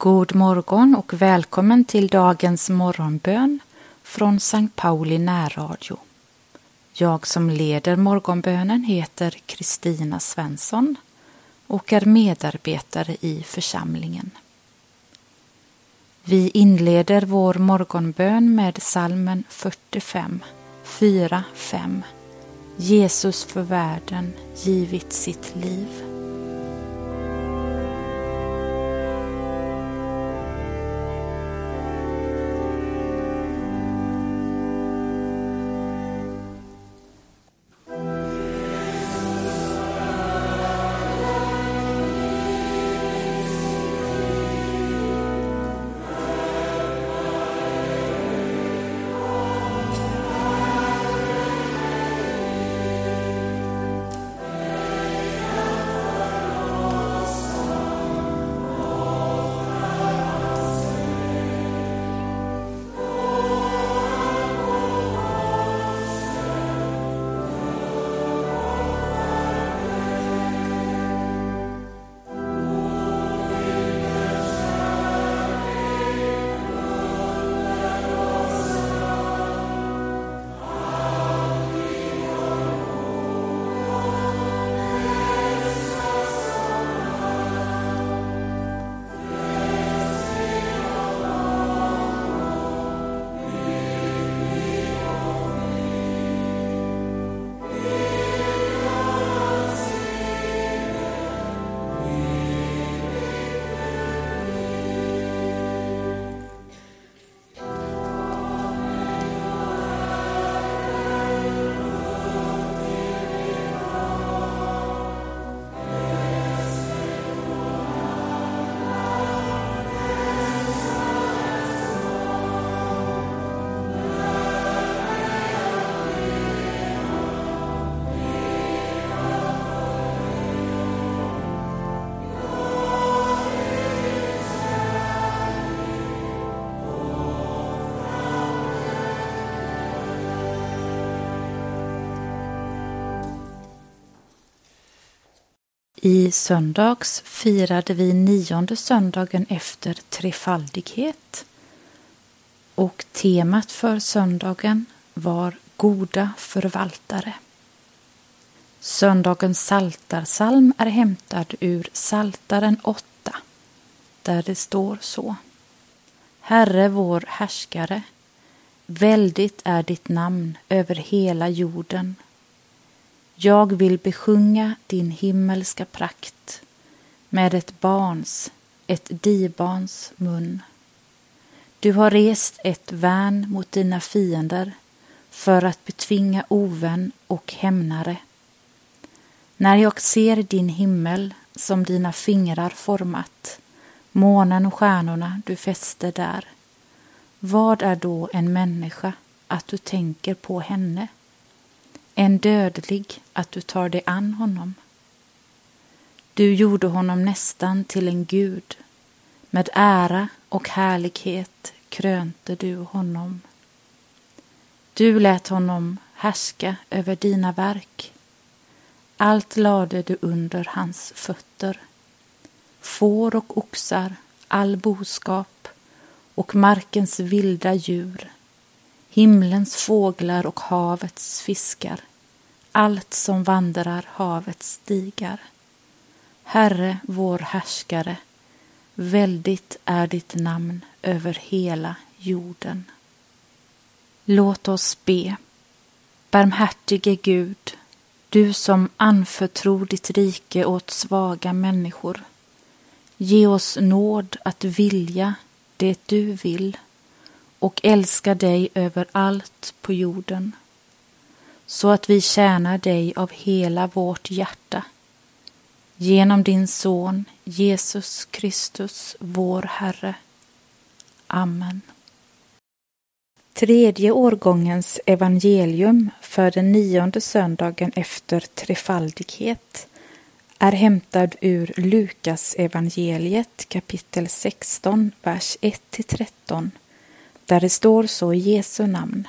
God morgon och välkommen till dagens morgonbön från Sankt Pauli närradio. Jag som leder morgonbönen heter Kristina Svensson och är medarbetare i församlingen. Vi inleder vår morgonbön med psalmen 45, 4-5. Jesus för världen givit sitt liv. I söndags firade vi 9:e söndagen efter trefaldighet och temat för söndagen var goda förvaltare. Söndagens psaltarpsalm är hämtad ur Psaltaren 8, där det står så: Herre vår härskare, väldigt är ditt namn över hela jorden. Jag vill besjunga din himmelska prakt med ett dibarns mun. Du har rest ett värn mot dina fiender för att betvinga ovän och hämnare. När jag ser din himmel som dina fingrar format, månen och stjärnorna du fäster där, vad är då en människa att du tänker på henne? En dödlig att du tar dig an honom. Du gjorde honom nästan till en gud. Med ära och härlighet krönte du honom. Du lät honom härska över dina verk. Allt lade du under hans fötter. Får och oxar, all boskap och markens vilda djur. Himlens fåglar och havets fiskar, allt som vandrar havets stigar. Herre vår härskare, väldigt är ditt namn över hela jorden. Låt oss be. Barmhärtige Gud, du som anförtror ditt rike åt svaga människor, ge oss nåd att vilja det du vill och älska dig över allt på jorden, så att vi tjänar dig av hela vårt hjärta. Genom din son Jesus Kristus, vår Herre. Amen. Tredje årgångens evangelium för den 9:e söndagen efter trefaldighet är hämtad ur Lukas evangeliet kapitel 16, vers 1-13, där det står så i Jesu namn.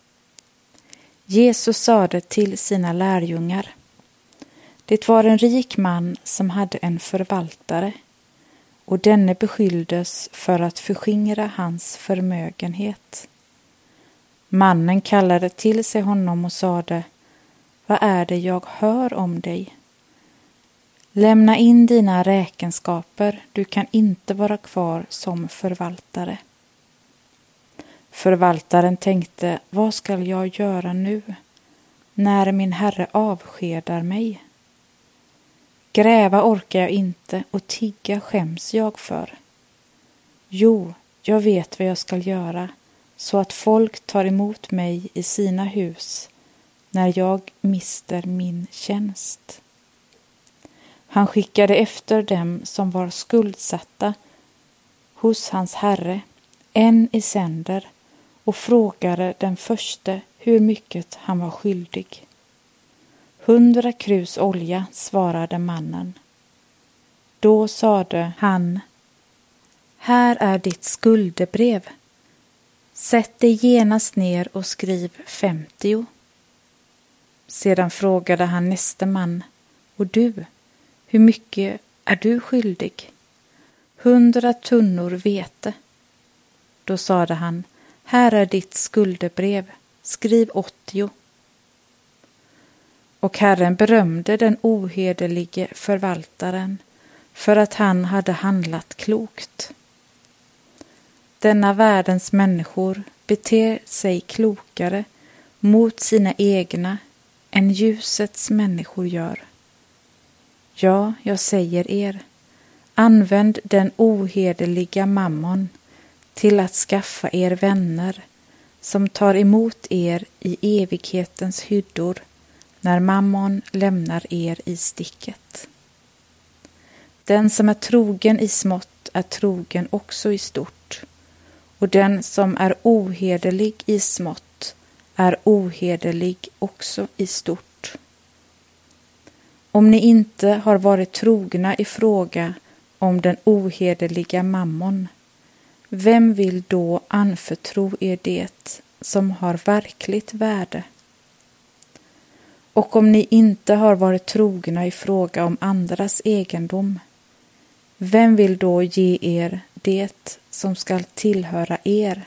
Jesus sade till sina lärjungar: Det var en rik man som hade en förvaltare, och denne beskylldes för att förskingra hans förmögenhet. Mannen kallade till sig honom och sade: Vad är det jag hör om dig? Lämna in dina räkenskaper, du kan inte vara kvar som förvaltare. Förvaltaren tänkte: vad ska jag göra nu, när min herre avskedar mig? Gräva orkar jag inte och tigga skäms jag för. Jo, jag vet vad jag ska göra, så att folk tar emot mig i sina hus när jag mister min tjänst. Han skickade efter dem som var skuldsatta hos hans herre, en i sänder, och frågade den förste hur mycket han var skyldig. 100 krus olja, svarade mannen. Då sade han: Här är ditt skuldebrev. Sätt dig genast ner och skriv 50. Sedan frågade han nästa man: Och du, hur mycket är du skyldig? 100 tunnor vete. Då sade han: Här är ditt skuldebrev, skriv 80. Och Herren berömde den ohederlige förvaltaren för att han hade handlat klokt. Denna världens människor beter sig klokare mot sina egna än ljusets människor gör. Ja, jag säger er, använd den ohederliga mammon till att skaffa er vänner som tar emot er i evighetens hyddor när mammon lämnar er i sticket. Den som är trogen i smått är trogen också i stort, och den som är ohederlig i smått är ohederlig också i stort. Om ni inte har varit trogna i fråga om den ohederliga mammon, vem vill då anförtro er det som har verkligt värde? Och om ni inte har varit trogna i fråga om andras egendom, vem vill då ge er det som skall tillhöra er?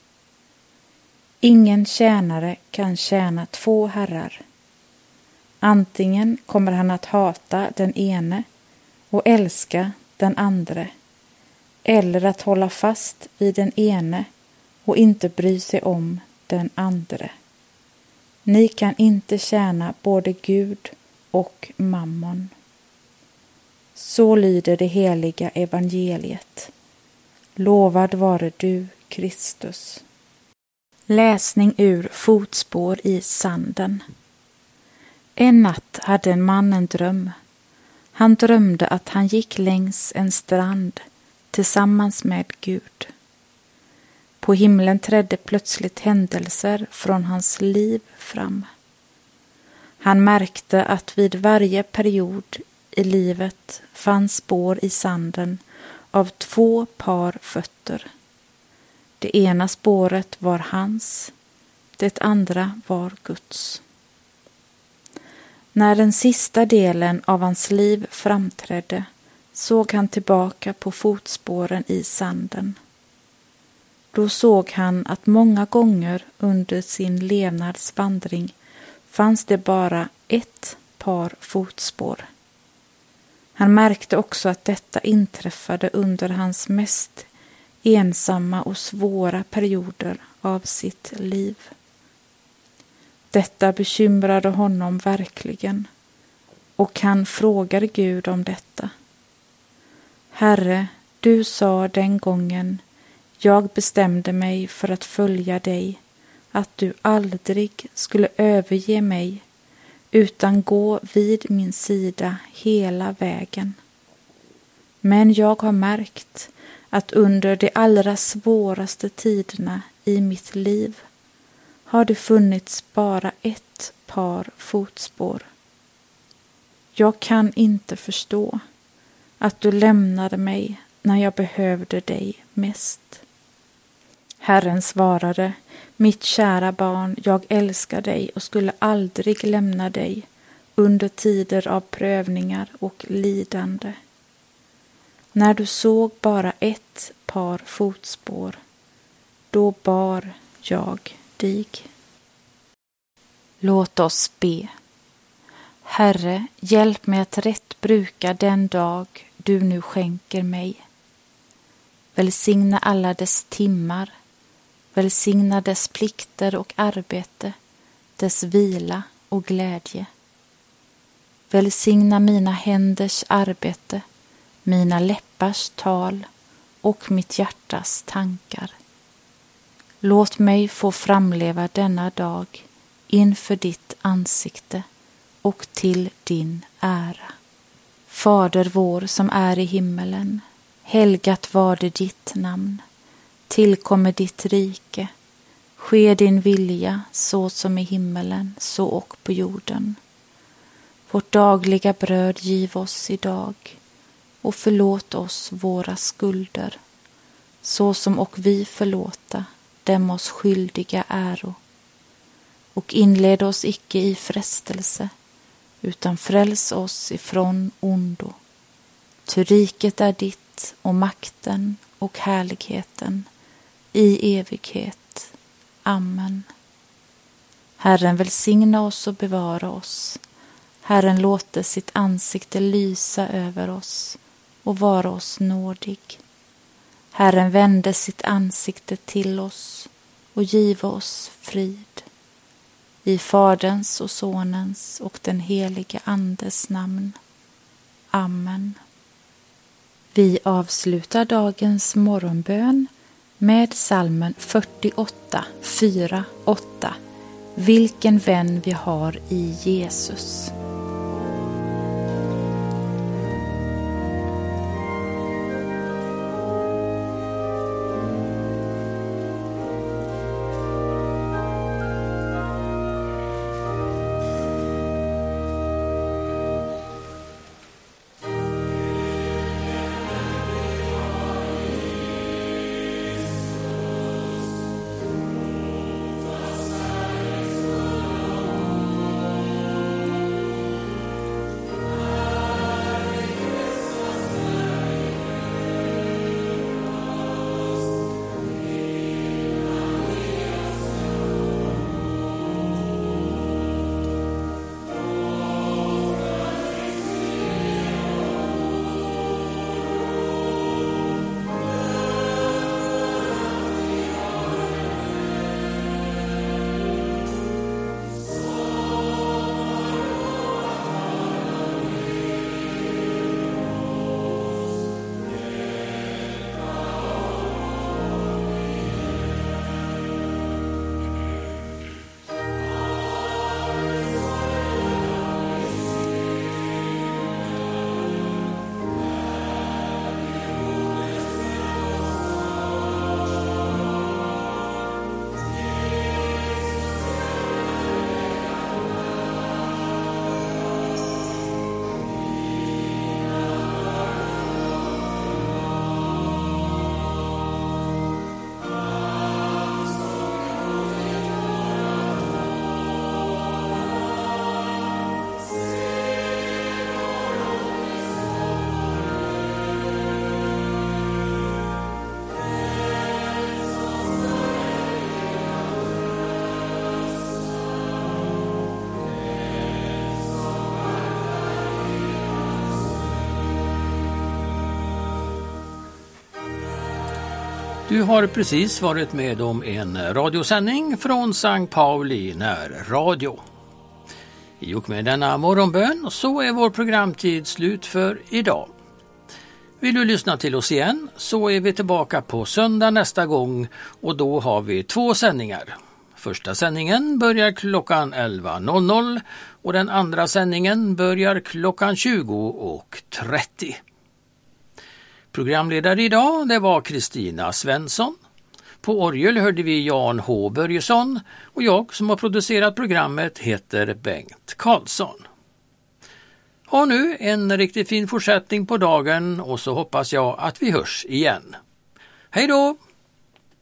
Ingen tjänare kan tjäna 2 herrar. Antingen kommer han att hata den ene och älska den andre, eller att hålla fast vid den ene och inte bry sig om den andre. Ni kan inte tjäna både Gud och mammon. Så lyder det heliga evangeliet. Lovad vare du, Kristus. Läsning ur Fotspår i sanden. En natt hade en man en dröm. Han drömde att han gick längs en strand tillsammans med Gud. På himlen trädde plötsligt händelser från hans liv fram. Han märkte att vid varje period i livet fanns spår i sanden av 2 par fötter. Det ena spåret var hans, det andra var Guds. När den sista delen av hans liv framträdde såg han tillbaka på fotspåren i sanden. Då såg han att många gånger under sin levnadsvandring fanns det bara 1 par fotspår. Han märkte också att detta inträffade under hans mest ensamma och svåra perioder av sitt liv. Detta bekymrade honom verkligen, och han frågade Gud om detta. Herre, du sa den gången jag bestämde mig för att följa dig, att du aldrig skulle överge mig, utan gå vid min sida hela vägen. Men jag har märkt att under de allra svåraste tiderna i mitt liv har det funnits bara 1 par fotspår. Jag kan inte förstå att du lämnade mig när jag behövde dig mest. Herren svarade: Mitt kära barn, jag älskar dig och skulle aldrig lämna dig under tider av prövningar och lidande. När du såg bara ett par fotspår, då bar jag dig. Låt oss be. Herre, hjälp mig att rätt bruka den dag du nu skänker mig. Välsigna alla dess timmar, välsigna dess plikter och arbete, dess vila och glädje. Välsigna mina händers arbete, mina läppars tal och mitt hjärtas tankar. Låt mig få framleva denna dag inför ditt ansikte och till din ära. Fader vår som är i himmelen, helgat var det ditt namn. Tillkommer ditt rike, ske din vilja så som i himmelen, så och på jorden. Vårt dagliga bröd giv oss idag och förlåt oss våra skulder, så som och vi förlåta dem oss skyldiga äro. Och inled oss icke i frestelse, utan fräls oss ifrån ondo. Ty riket är ditt och makten och härligheten i evighet. Amen. Herren välsigna oss och bevara oss. Herren låter sitt ansikte lysa över oss och vara oss nådig. Herren vände sitt ansikte till oss och giva oss frid. I Faderns och Sonens och den helige Andes namn. Amen. Vi avslutar dagens morgonbön med psalmen 48, 4-8. Vilken vän vi har i Jesus. Du har precis varit med om en radiosändning från Sankt Pauli närradio. I och med denna morgonbön så är vår programtid slut för idag. Vill du lyssna till oss igen så är vi tillbaka på söndag nästa gång och då har vi 2 sändningar. Första sändningen börjar klockan 11.00 och den andra sändningen börjar klockan 20.30. Programledare idag det var Kristina Svensson. På orgel hörde vi Jan H. Börjesson och jag som har producerat programmet heter Bengt Karlsson. Ha nu en riktigt fin fortsättning på dagen och så hoppas jag att vi hörs igen. Hej då!